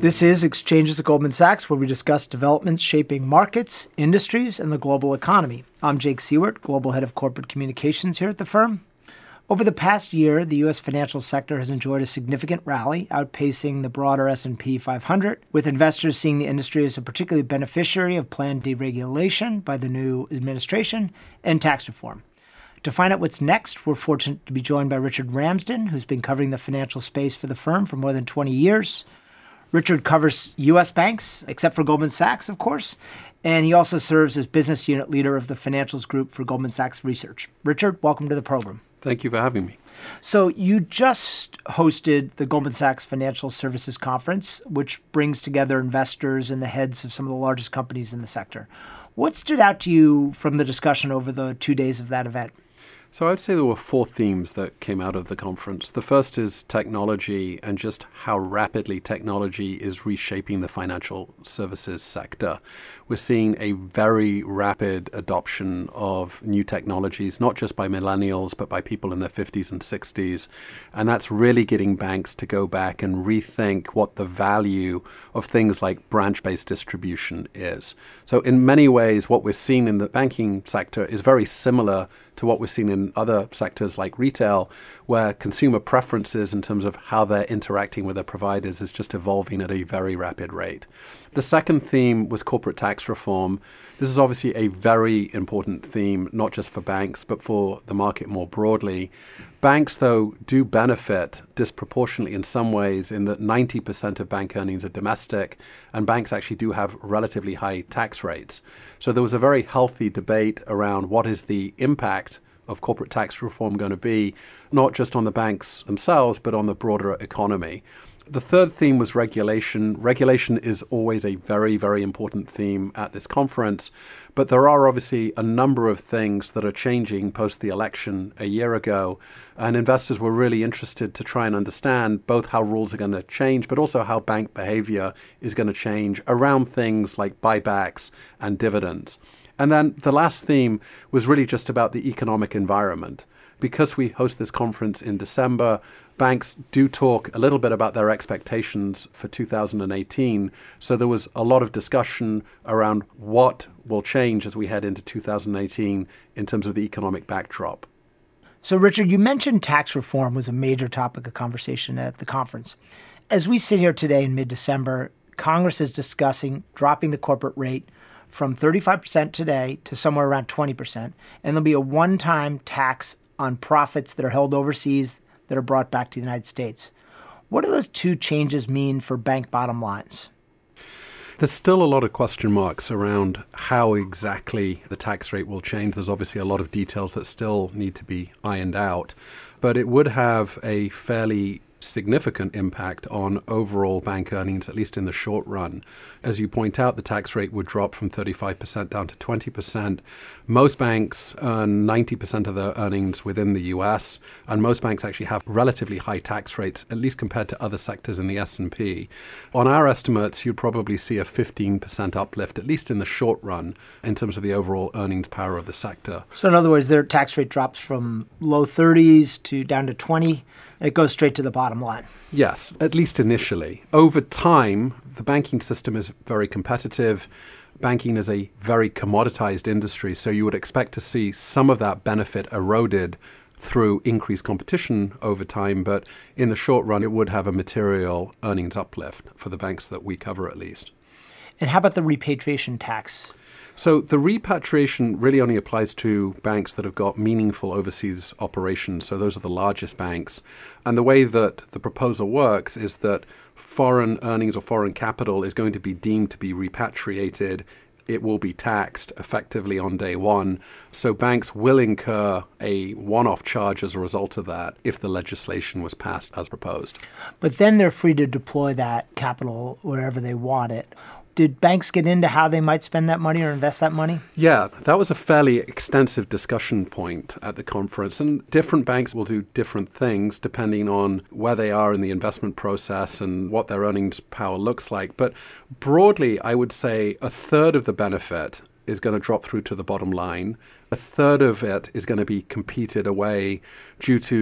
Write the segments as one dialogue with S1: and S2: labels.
S1: This is Exchanges at Goldman Sachs, where we discuss developments shaping markets, industries, and the global economy. I'm Jake Siewert, Global Head of Corporate Communications here at the firm. Over the past year, the U.S. financial sector has enjoyed a significant rally, outpacing the broader S&P 500, with investors seeing the industry as a particular beneficiary of planned deregulation by the new administration and tax reform. To find out what's next, we're fortunate to be joined by Richard Ramsden, who's been covering the financial space for the firm for more than 20 years. Richard covers U.S. banks, except for Goldman Sachs, of course, and he also serves as business unit leader of the financials group for Goldman Sachs Research. Richard, welcome to the program.
S2: Thank you for having me.
S1: So you just hosted the Goldman Sachs Financial Services Conference, which brings together investors and the heads of some of the largest companies in the sector. What stood out to you from the discussion over the 2 days of that event?
S2: So I'd say there were four themes that came out of the conference. The first is technology and just how rapidly technology is reshaping the financial services sector. We're seeing a very rapid adoption of new technologies, not just by millennials, but by people in their 50s and 60s. And that's really getting banks to go back and rethink what the value of things like branch-based distribution is. So in many ways, what we're seeing in the banking sector is very similar to what we've seen in other sectors like retail, where consumer preferences in terms of how they're interacting with their providers is just evolving at a very rapid rate. The second theme was corporate tax reform. This is obviously a very important theme, not just for banks, but for the market more broadly. Banks, though, do benefit disproportionately in some ways in that 90% of bank earnings are domestic, and banks actually do have relatively high tax rates. So there was a very healthy debate around what is the impact of corporate tax reform going to be, not just on the banks themselves, but on the broader economy. The third theme was regulation. Regulation is always a very, very important theme at this conference, but there are obviously a number of things that are changing post the election a year ago, and investors were really interested to try and understand both how rules are going to change, but also how bank behavior is going to change around things like buybacks and dividends. And then the last theme was really just about the economic environment. Because we host this conference in December, banks do talk a little bit about their expectations for 2018. So there was a lot of discussion around what will change as we head into 2018 in terms of the economic backdrop.
S1: So, Richard, you mentioned tax reform was a major topic of conversation at the conference. As we sit here today in mid-December, Congress is discussing dropping the corporate rate from 35% today to somewhere around 20%, and there'll be a one-time tax on profits that are held overseas that are brought back to the United States. What do those two changes mean for bank bottom lines?
S2: There's still a lot of question marks around how exactly the tax rate will change. There's obviously a lot of details that still need to be ironed out, but it would have a fairly significant impact on overall bank earnings, at least in the short run. As you point out, the tax rate would drop from 35% down to 20%. Most banks earn 90% of their earnings within the US, and most banks actually have relatively high tax rates, at least compared to other sectors in the S&P. On our estimates, you'd probably see a 15% uplift, at least in the short run, in terms of the overall earnings power of the sector.
S1: So in other words, their tax rate drops from low 30s to down to 20. It goes straight to the bottom line.
S2: Yes, at least initially. Over time, the banking system is very competitive. Banking is a very commoditized industry, so you would expect to see some of that benefit eroded through increased competition over time, but in the short run, it would have a material earnings uplift for the banks that we cover at least.
S1: And how about the repatriation tax?
S2: So the repatriation really only applies to banks that have got meaningful overseas operations. So those are the largest banks. And the way that the proposal works is that foreign earnings or foreign capital is going to be deemed to be repatriated. It will be taxed effectively on day one. So banks will incur a one-off charge as a result of that if the legislation was passed as proposed.
S1: But then they're free to deploy that capital wherever they want it. Did banks get into how they might spend that money or invest that money?
S2: Yeah, that was a fairly extensive discussion point at the conference. And different banks will do different things depending on where they are in the investment process and what their earnings power looks like. But broadly, I would say a third of the benefit is going to drop through to the bottom line. A third of it is going to be competed away due to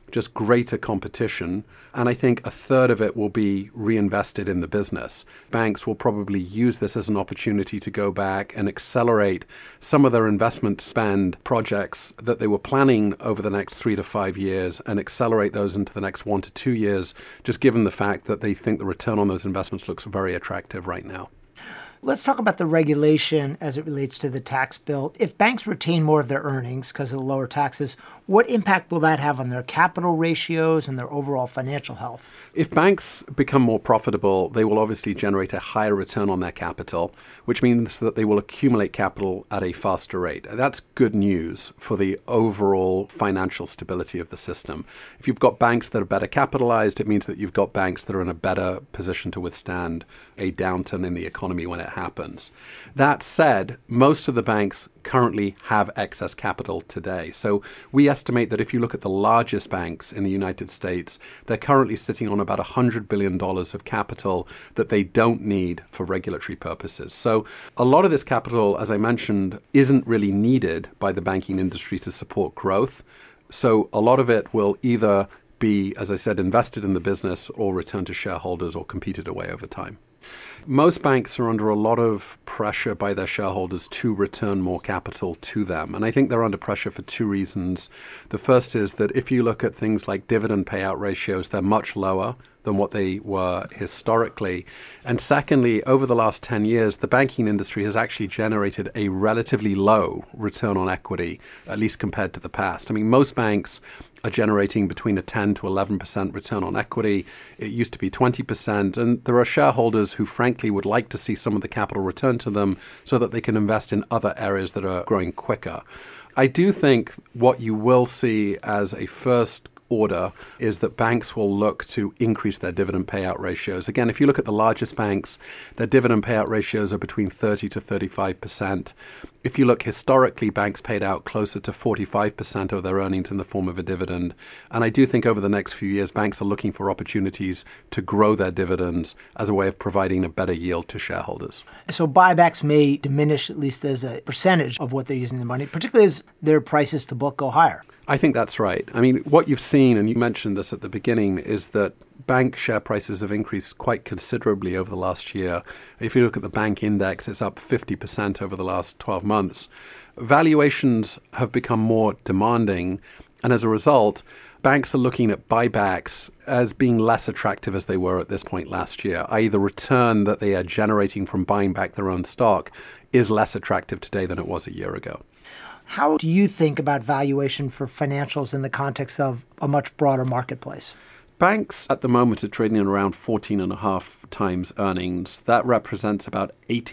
S2: just greater competition. And I think a third of it will be reinvested in the business. Banks will probably use this as an opportunity to go back and accelerate some of their investment spend projects that they were planning over the next 3 to 5 years and accelerate those into the next 1 to 2 years, just given the fact that they think the return on those investments looks very attractive right now.
S1: Let's talk about the regulation as it relates to the tax bill. If banks retain more of their earnings because of the lower taxes, what impact will that have on their capital ratios and their overall financial health?
S2: If banks become more profitable, they will obviously generate a higher return on their capital, which means that they will accumulate capital at a faster rate. That's good news for the overall financial stability of the system. If you've got banks that are better capitalized, it means that you've got banks that are in a better position to withstand a downturn in the economy when it happens. That said, most of the banks currently have excess capital today. So we estimate that if you look at the largest banks in the United States, they're currently sitting on about $100 billion of capital that they don't need for regulatory purposes. So a lot of this capital, as I mentioned, isn't really needed by the banking industry to support growth. So a lot of it will either be, as I said, invested in the business or returned to shareholders or competed away over time. Most banks are under a lot of pressure by their shareholders to return more capital to them. And I think they're under pressure for two reasons. The first is that if you look at things like dividend payout ratios, they're much lower than what they were historically. And secondly, over the last 10 years, the banking industry has actually generated a relatively low return on equity, at least compared to the past. I mean, most banks are generating between a 10 to 11% return on equity. It used to be 20%. And there are shareholders who frankly would like to see some of the capital returned to them so that they can invest in other areas that are growing quicker. I do think what you will see as a first order is that banks will look to increase their dividend payout ratios. Again, if you look at the largest banks, their dividend payout ratios are between 30 to 35%. If you look historically, banks paid out closer to 45% of their earnings in the form of a dividend. And I do think over the next few years, banks are looking for opportunities to grow their dividends as a way of providing a better yield to shareholders.
S1: So buybacks may diminish, at least as a percentage of what they're using the money, particularly as their prices to book go higher.
S2: I think that's right. I mean, what you've seen, and you mentioned this at the beginning, is that bank share prices have increased quite considerably over the last year. If you look at the bank index, it's up 50% over the last 12 months. Valuations have become more demanding, and as a result, banks are looking at buybacks as being less attractive as they were at this point last year, i.e. the return that they are generating from buying back their own stock is less attractive today than it was a year ago.
S1: How do you think about valuation for financials in the context of a much broader marketplace?
S2: Banks at the moment are trading at around 14.5 times earnings. That represents about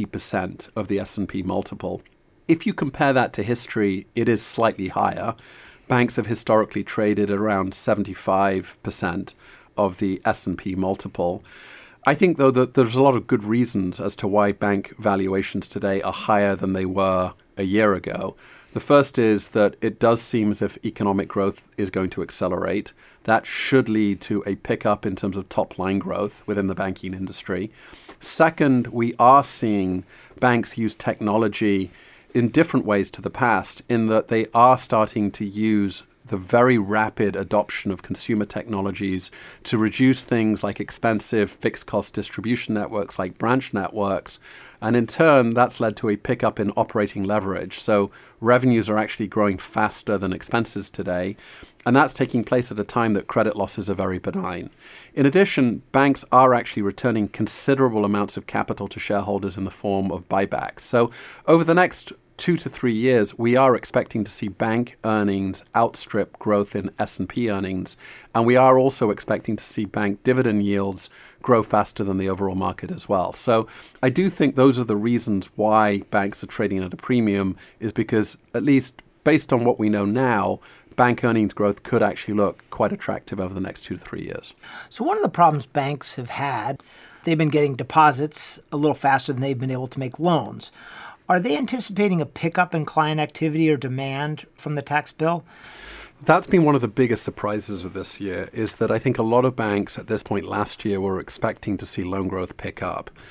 S2: 80% of the S&P multiple. If you compare that to history, it is slightly higher. Banks have historically traded at around 75% of the S&P multiple. I think, though, that there's a lot of good reasons as to why bank valuations today are higher than they were a year ago. The first is that it does seem as if economic growth is going to accelerate. That should lead to a pickup in terms of top-line growth within the banking industry. Second, we are seeing banks use technology in different ways to the past, in that they are starting to use the very rapid adoption of consumer technologies to reduce things like expensive fixed cost distribution networks like branch networks. And in turn, that's led to a pickup in operating leverage. So revenues are actually growing faster than expenses today. And that's taking place at a time that credit losses are very benign. In addition, banks are actually returning considerable amounts of capital to shareholders in the form of buybacks. So over the next 2 to 3 years, we are expecting to see bank earnings outstrip growth in S&P earnings. And we are also expecting to see bank dividend yields grow faster than the overall market as well. So I do think those are the reasons why banks are trading at a premium, is because, at least based on what we know now, bank earnings growth could actually look quite attractive over the next 2 to 3 years.
S1: So one of the problems banks have had, they've been getting deposits a little faster than they've been able to make loans. Are they anticipating a pickup in client activity or demand from the tax bill?
S2: That's been one of the biggest surprises of this year, is that I think a lot of banks at this point last year were expecting to see loan growth pick up.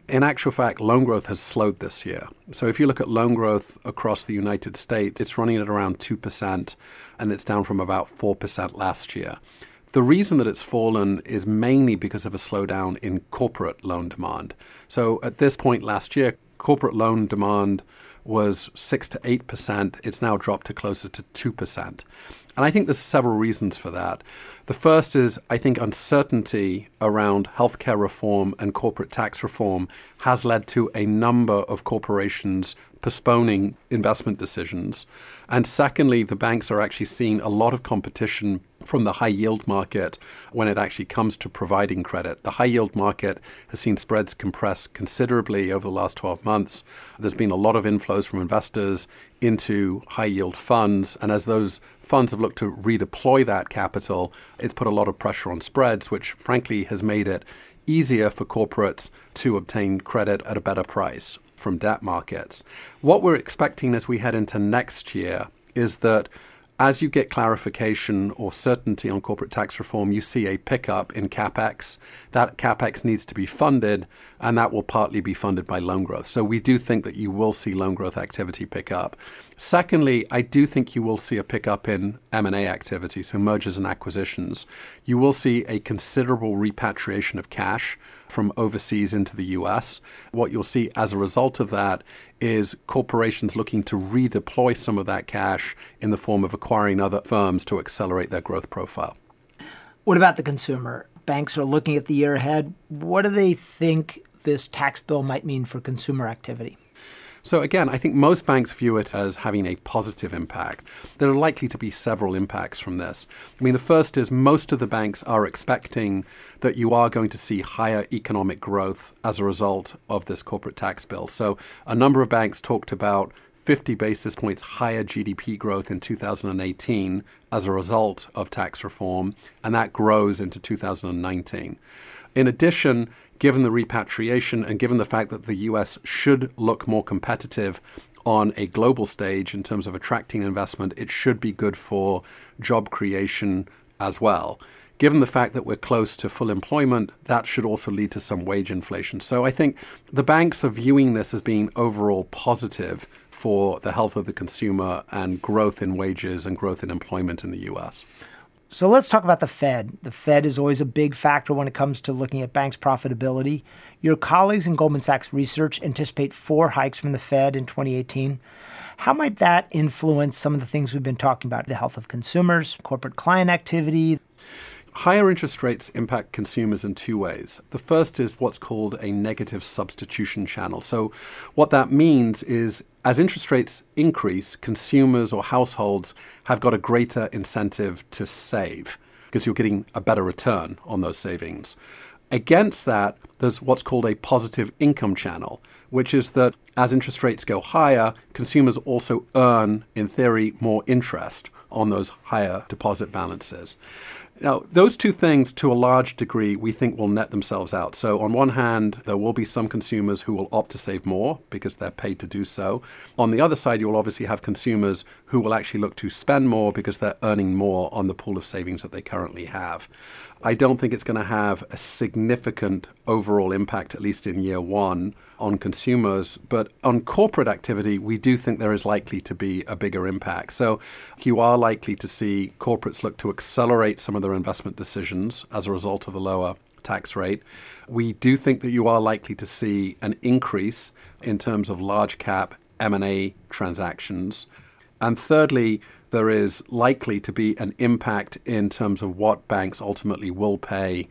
S2: In actual fact, loan growth has slowed this year. So if you look at loan growth across the United States, it's running at around 2%, and it's down from about 4% last year. The reason that it's fallen is mainly because of a slowdown in corporate loan demand. So at this point last year, corporate loan demand was 6 to 8%. It's now dropped to closer to 2%. And I think there's several reasons for that. The first is, I think, uncertainty around healthcare reform and corporate tax reform has led to a number of corporations postponing investment decisions. And secondly, the banks are actually seeing a lot of competition from the high yield market when it actually comes to providing credit. The high yield market has seen spreads compress considerably over the last 12 months. There's been a lot of inflows from investors into high yield funds. And as those funds have looked to redeploy that capital, it's put a lot of pressure on spreads, which frankly has made it easier for corporates to obtain credit at a better price from debt markets. What we're expecting as we head into next year is that as you get clarification or certainty on corporate tax reform, you see a pickup in CapEx. That CapEx needs to be funded, and that will partly be funded by loan growth. So we do think that you will see loan growth activity pick up. Secondly, I do think you will see a pickup in M&A activity, so mergers and acquisitions. You will see a considerable repatriation of cash from overseas into the U.S. What you'll see as a result of that is corporations looking to redeploy some of that cash in the form of acquiring other firms to accelerate their growth profile.
S1: What about the consumer? Banks are looking at the year ahead. What do they think this tax bill might mean for consumer activity?
S2: So again, I think most banks view it as having a positive impact. There are likely to be several impacts from this. I mean, the first is most of the banks are expecting that you are going to see higher economic growth as a result of this corporate tax bill. So a number of banks talked about 50 basis points higher GDP growth in 2018 as a result of tax reform, and that grows into 2019. In addition, given the repatriation and given the fact that the U.S. should look more competitive on a global stage in terms of attracting investment, it should be good for job creation as well. Given the fact that we're close to full employment, that should also lead to some wage inflation. So I think the banks are viewing this as being overall positive for the health of the consumer and growth in wages and growth in employment in the U.S.
S1: So let's talk about the Fed. The Fed is always a big factor when it comes to looking at banks' profitability. Your colleagues in Goldman Sachs Research anticipate 4 hikes from the Fed in 2018. How might that influence some of the things we've been talking about, the health of consumers, corporate client activity?
S2: Higher interest rates impact consumers in 2 ways. The first is what's called a negative substitution channel. So what that means is as interest rates increase, consumers or households have got a greater incentive to save because you're getting a better return on those savings. Against that, there's what's called a positive income channel, which is that as interest rates go higher, consumers also earn, in theory, more interest on those higher deposit balances. Now, those 2 things, to a large degree, we think will net themselves out. So on one hand, there will be some consumers who will opt to save more because they're paid to do so. On the other side, you'll obviously have consumers who will actually look to spend more because they're earning more on the pool of savings that they currently have. I don't think it's going to have a significant overall impact, at least in year 1, on consumers. But on corporate activity, we do think there is likely to be a bigger impact. So you are likely to see corporates look to accelerate some of their investment decisions as a result of the lower tax rate. We do think that you are likely to see an increase in terms of large cap M&A transactions. And thirdly, there is likely to be an impact in terms of what banks ultimately will pay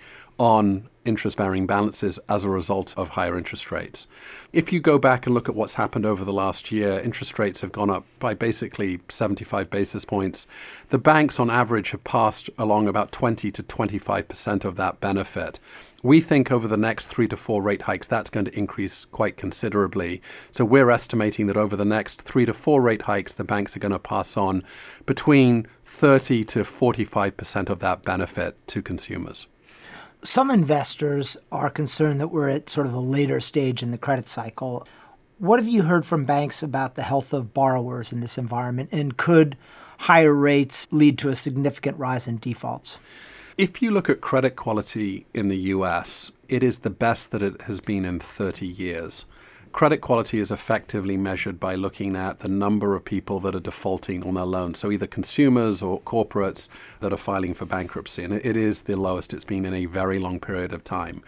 S2: on interest-bearing balances as a result of higher interest rates. If you go back and look at what's happened over the last year, interest rates have gone up by basically 75 basis points. The banks on average have passed along about 20 to 25% of that benefit. We think over the next 3 to 4 rate hikes, that's going to increase quite considerably. So we're estimating that over the next 3 to 4 rate hikes, the banks are going to pass on between 30 to 45% of that benefit to consumers.
S1: Some investors are concerned that we're at sort of a later stage in the credit cycle. What have you heard from banks about the health of borrowers in this environment? And could higher rates lead to a significant rise in defaults?
S2: If you look at credit quality in the U.S., it is the best that it has been in 30 years. Credit quality is effectively measured by looking at the number of people that are defaulting on their loans. So either consumers or corporates that are filing for bankruptcy. And it is the lowest it's been in a very long period of time.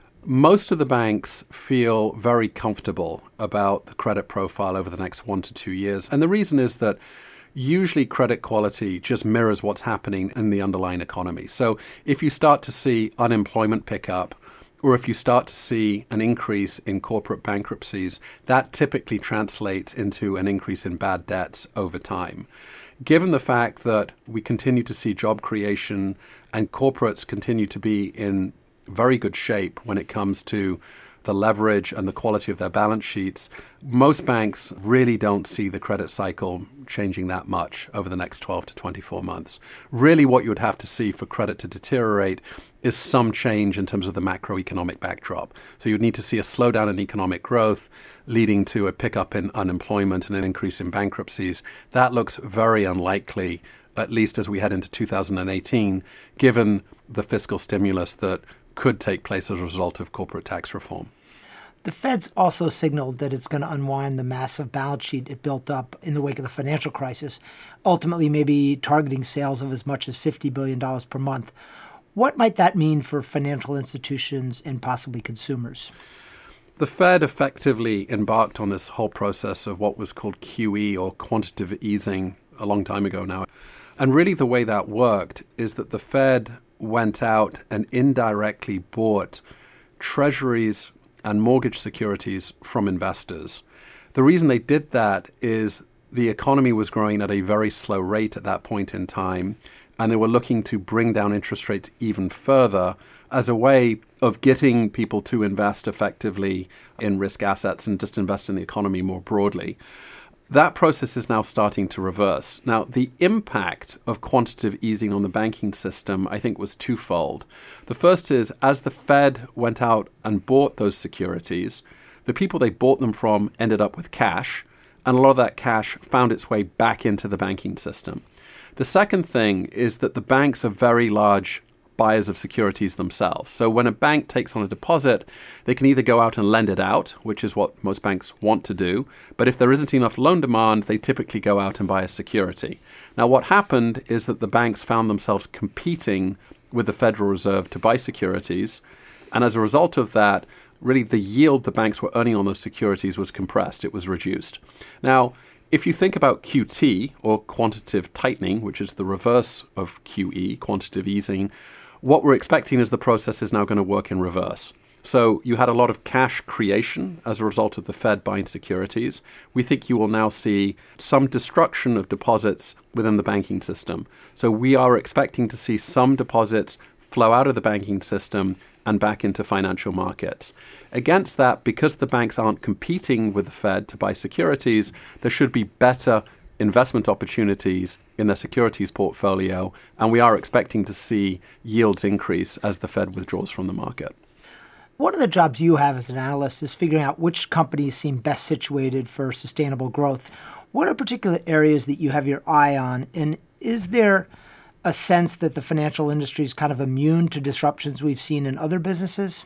S2: Most of the banks feel very comfortable about the credit profile over the next 1 to 2 years. And the reason is that usually credit quality just mirrors what's happening in the underlying economy. So if you start to see unemployment pick up, or if you start to see an increase in corporate bankruptcies, that typically translates into an increase in bad debts over time. Given the fact that we continue to see job creation and corporates continue to be in very good shape when it comes to the leverage and the quality of their balance sheets, most banks really don't see the credit cycle changing that much over the next 12 to 24 months. Really what you would have to see for credit to deteriorate is some change in terms of the macroeconomic backdrop. So you'd need to see a slowdown in economic growth leading to a pickup in unemployment and an increase in bankruptcies. That looks very unlikely, at least as we head into 2018, given the fiscal stimulus that could take place as a result of corporate tax reform.
S1: The Fed's also signaled that it's going to unwind the massive balance sheet it built up in the wake of the financial crisis, ultimately maybe targeting sales of as much as $50 billion per month. What might that mean for financial institutions and possibly consumers?
S2: The Fed effectively embarked on this whole process of what was called QE, or quantitative easing, a long time ago now. And really the way that worked is that the Fed went out and indirectly bought treasuries and mortgage securities from investors. The reason they did that is the economy was growing at a very slow rate at that point in time, and they were looking to bring down interest rates even further as a way of getting people to invest effectively in risk assets and just invest in the economy more broadly. That process is now starting to reverse. Now, the impact of quantitative easing on the banking system, I think, was twofold. The first is, as the Fed went out and bought those securities, the people they bought them from ended up with cash, and a lot of that cash found its way back into the banking system. The second thing is that the banks are very large buyers of securities themselves. So when a bank takes on a deposit, they can either go out and lend it out, which is what most banks want to do. But if there isn't enough loan demand, they typically go out and buy a security. Now, what happened is that the banks found themselves competing with the Federal Reserve to buy securities. And as a result of that, really the yield the banks were earning on those securities was compressed. It was reduced. Now, if you think about QT, or quantitative tightening, which is the reverse of QE, quantitative easing, what we're expecting is the process is now going to work in reverse. So you had a lot of cash creation as a result of the Fed buying securities. We think you will now see some destruction of deposits within the banking system. So we are expecting to see some deposits flow out of the banking system and back into financial markets. Against that, because the banks aren't competing with the Fed to buy securities, there should be better investment opportunities in their securities portfolio, and we are expecting to see yields increase as the Fed withdraws from the market.
S1: One of the jobs you have as an analyst is figuring out which companies seem best situated for sustainable growth. What are particular areas that you have your eye on, and is there a sense that the financial industry is kind of immune to disruptions we've seen in other businesses?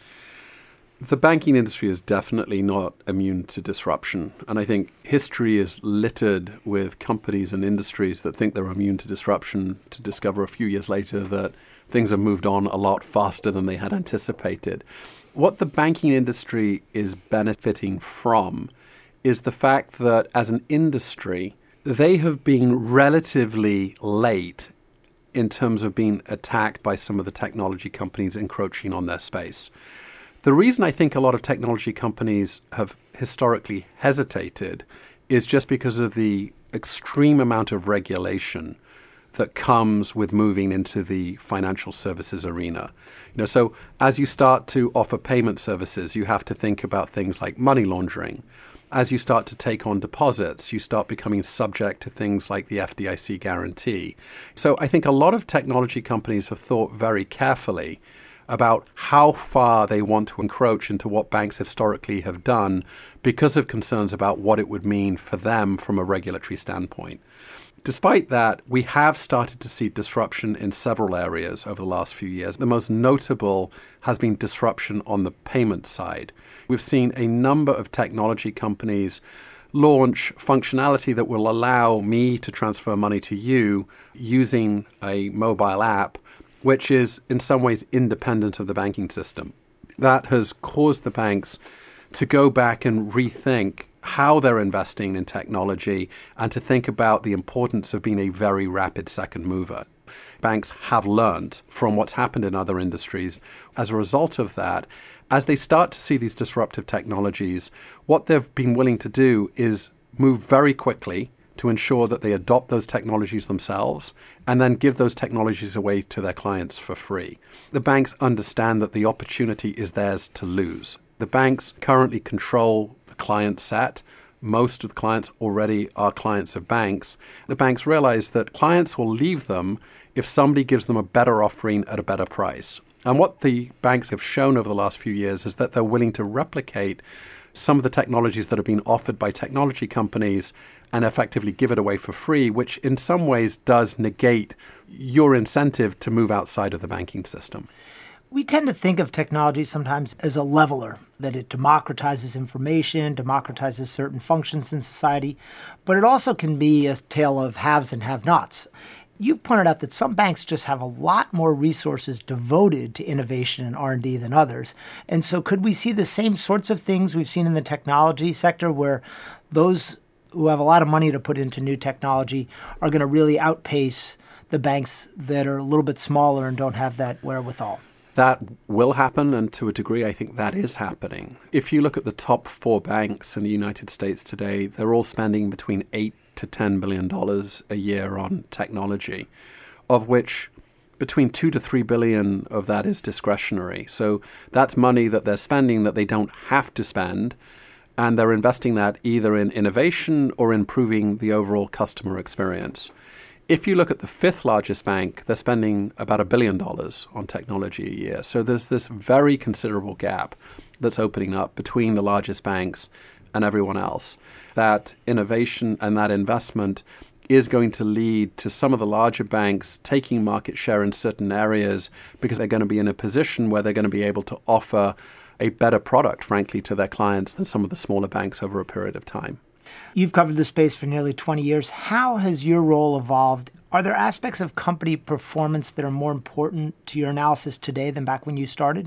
S2: The banking industry is definitely not immune to disruption. And I think history is littered with companies and industries that think they're immune to disruption to discover a few years later that things have moved on a lot faster than they had anticipated. What the banking industry is benefiting from is the fact that as an industry, they have been relatively late in terms of being attacked by some of the technology companies encroaching on their space. The reason I think a lot of technology companies have historically hesitated is just because of the extreme amount of regulation that comes with moving into the financial services arena. So as you start to offer payment services, you have to think about things like money laundering. As you start to take on deposits, you start becoming subject to things like the FDIC guarantee. So I think a lot of technology companies have thought very carefully about how far they want to encroach into what banks historically have done because of concerns about what it would mean for them from a regulatory standpoint. Despite that, we have started to see disruption in several areas over the last few years. The most notable has been disruption on the payment side. We've seen a number of technology companies launch functionality that will allow me to transfer money to you using a mobile app, which is in some ways independent of the banking system. That has caused the banks to go back and rethink how they're investing in technology and to think about the importance of being a very rapid second mover. Banks have learned from what's happened in other industries. As a result of that, as they start to see these disruptive technologies, what they've been willing to do is move very quickly to ensure that they adopt those technologies themselves and then give those technologies away to their clients for free. The banks understand that the opportunity is theirs to lose. The banks currently control the client set. Most of the clients already are clients of banks. The banks realize that clients will leave them if somebody gives them a better offering at a better price. And what the banks have shown over the last few years is that they're willing to replicate some of the technologies that have been offered by technology companies and effectively give it away for free, which in some ways does negate your incentive to move outside of the banking system.
S1: We tend to think of technology sometimes as a leveler, that it democratizes information, democratizes certain functions in society, but it also can be a tale of haves and have-nots. You've pointed out that some banks just have a lot more resources devoted to innovation and R&D than others. And so could we see the same sorts of things we've seen in the technology sector where those who have a lot of money to put into new technology are going to really outpace the banks that are a little bit smaller and don't have that wherewithal?
S2: That will happen, and to a degree, I think that is happening. If you look at the top 4 banks in the United States today, they're all spending between $8 to $10 billion a year on technology, of which between $2 to $3 billion of that is discretionary. So that's money that they're spending that they don't have to spend, and they're investing that either in innovation or improving the overall customer experience. If you look at the 5th largest bank, they're spending about $1 billion on technology a year. So there's this very considerable gap that's opening up between the largest banks and everyone else. That innovation and that investment is going to lead to some of the larger banks taking market share in certain areas because they're going to be in a position where they're going to be able to offer a better product, frankly, to their clients than some of the smaller banks over a period of time.
S1: You've covered the space for nearly 20 years. How has your role evolved? Are there aspects of company performance that are more important to your analysis today than back when you started?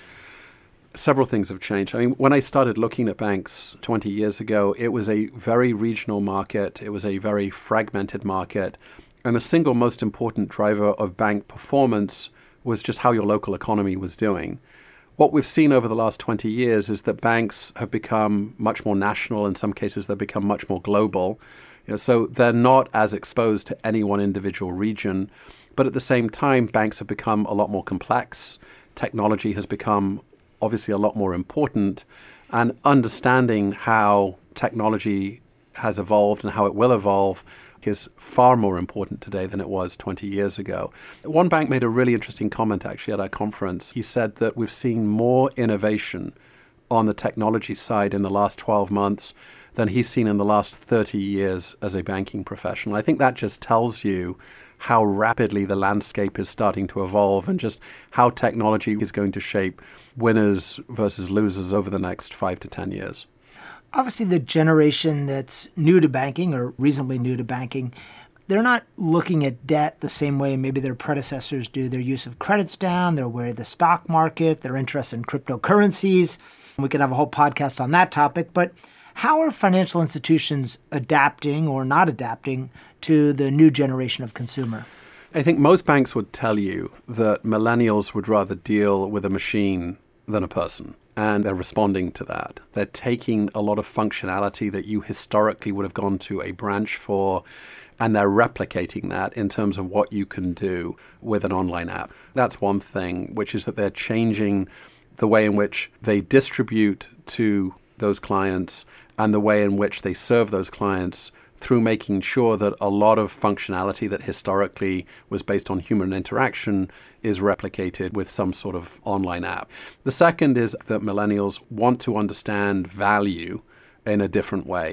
S2: Several things have changed. I mean, when I started looking at banks 20 years ago, it was a very regional market. It was a very fragmented market. And the single most important driver of bank performance was just how your local economy was doing. What we've seen over the last 20 years is that banks have become much more national. In some cases, they've become much more global. So they're not as exposed to any one individual region. But at the same time, banks have become a lot more complex. Technology has become obviously a lot more important. And understanding how technology has evolved and how it will evolve is far more important today than it was 20 years ago. One bank made a really interesting comment actually at our conference. He said that we've seen more innovation on the technology side in the last 12 months than he's seen in the last 30 years as a banking professional. I think that just tells you how rapidly the landscape is starting to evolve and just how technology is going to shape winners versus losers over the next 5 to 10 years.
S1: Obviously, the generation that's new to banking or reasonably new to banking, they're not looking at debt the same way maybe their predecessors do. Their use of credit's down. They're aware of the stock market. They're interested in cryptocurrencies. We could have a whole podcast on that topic. But how are financial institutions adapting or not adapting to the new generation of consumer?
S2: I think most banks would tell you that millennials would rather deal with a machine than a person. And they're responding to that. They're taking a lot of functionality that you historically would have gone to a branch for, and they're replicating that in terms of what you can do with an online app. That's one thing, which is that they're changing the way in which they distribute to those clients and the way in which they serve those clients through making sure that a lot of functionality that historically was based on human interaction is replicated with some sort of online app. The second is that millennials want to understand value in a different way.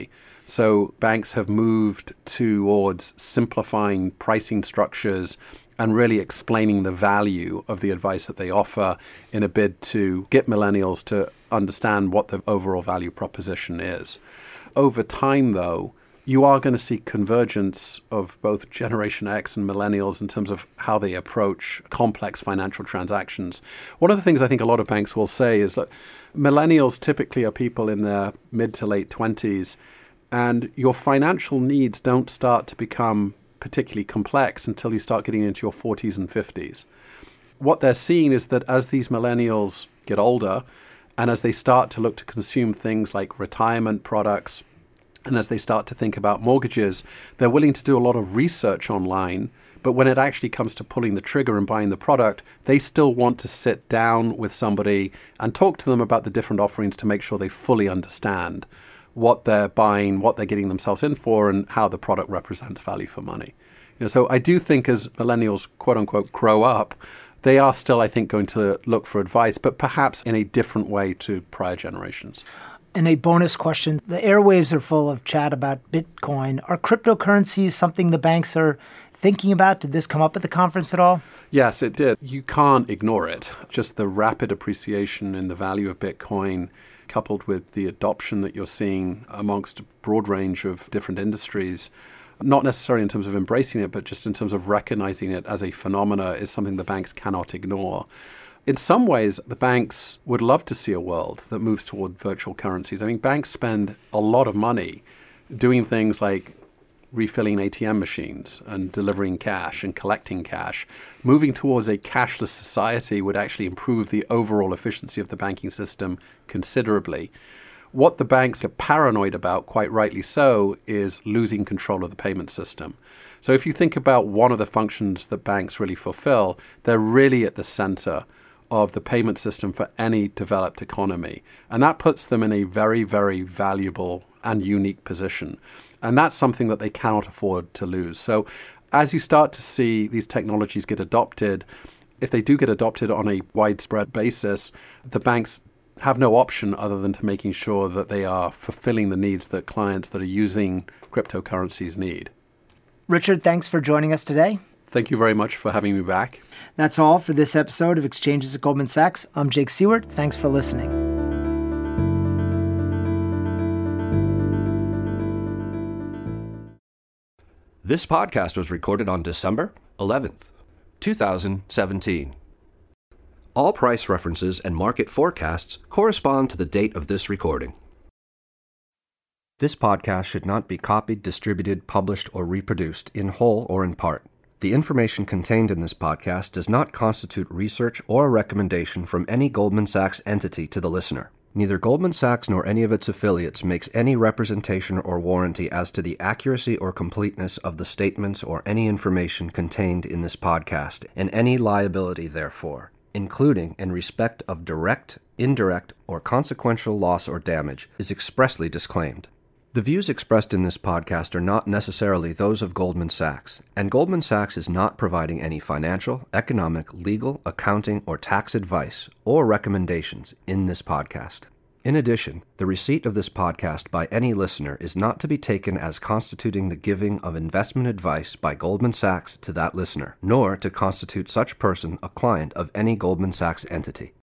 S2: So banks have moved towards simplifying pricing structures and really explaining the value of the advice that they offer in a bid to get millennials to understand what the overall value proposition is. Over time, though, you are going to see convergence of both Generation X and millennials in terms of how they approach complex financial transactions. One of the things I think a lot of banks will say is that millennials typically are people in their mid to late 20s, and your financial needs don't start to become particularly complex until you start getting into your 40s and 50s. What they're seeing is that as these millennials get older, and as they start to look to consume things like retirement products, and as they start to think about mortgages, they're willing to do a lot of research online. But when it actually comes to pulling the trigger and buying the product, they still want to sit down with somebody and talk to them about the different offerings to make sure they fully understand what they're buying, what they're getting themselves in for, and how the product represents value for money. So I do think as millennials, quote unquote, grow up, they are still, I think, going to look for advice, but perhaps in a different way to prior generations.
S1: And a bonus question. The airwaves are full of chat about Bitcoin. Are cryptocurrencies something the banks are thinking about? Did this come up at the conference at all?
S2: Yes, it did. You can't ignore it. Just the rapid appreciation in the value of Bitcoin, coupled with the adoption that you're seeing amongst a broad range of different industries, not necessarily in terms of embracing it, but just in terms of recognizing it as a phenomena, is something the banks cannot ignore. In some ways, the banks would love to see a world that moves toward virtual currencies. I mean, banks spend a lot of money doing things like refilling ATM machines and delivering cash and collecting cash. Moving towards a cashless society would actually improve the overall efficiency of the banking system considerably. What the banks are paranoid about, quite rightly so, is losing control of the payment system. So if you think about one of the functions that banks really fulfill, they're really at the center of the payment system for any developed economy. And that puts them in a very, very valuable and unique position. And that's something that they cannot afford to lose. So as you start to see these technologies get adopted, if they do get adopted on a widespread basis, the banks have no option other than to making sure that they are fulfilling the needs that clients that are using cryptocurrencies need.
S1: Richard, thanks for joining us today.
S2: Thank you very much for having me back.
S1: That's all for this episode of Exchanges at Goldman Sachs. I'm Jake Siewert. Thanks for listening.
S3: This podcast was recorded on December 11th, 2017. All price references and market forecasts correspond to the date of this recording. This podcast should not be copied, distributed, published, or reproduced in whole or in part. The information contained in this podcast does not constitute research or a recommendation from any Goldman Sachs entity to the listener. Neither Goldman Sachs nor any of its affiliates makes any representation or warranty as to the accuracy or completeness of the statements or any information contained in this podcast, and any liability therefore, including in respect of direct, indirect, or consequential loss or damage, is expressly disclaimed. The views expressed in this podcast are not necessarily those of Goldman Sachs, and Goldman Sachs is not providing any financial, economic, legal, accounting, or tax advice or recommendations in this podcast. In addition, the receipt of this podcast by any listener is not to be taken as constituting the giving of investment advice by Goldman Sachs to that listener, nor to constitute such person a client of any Goldman Sachs entity.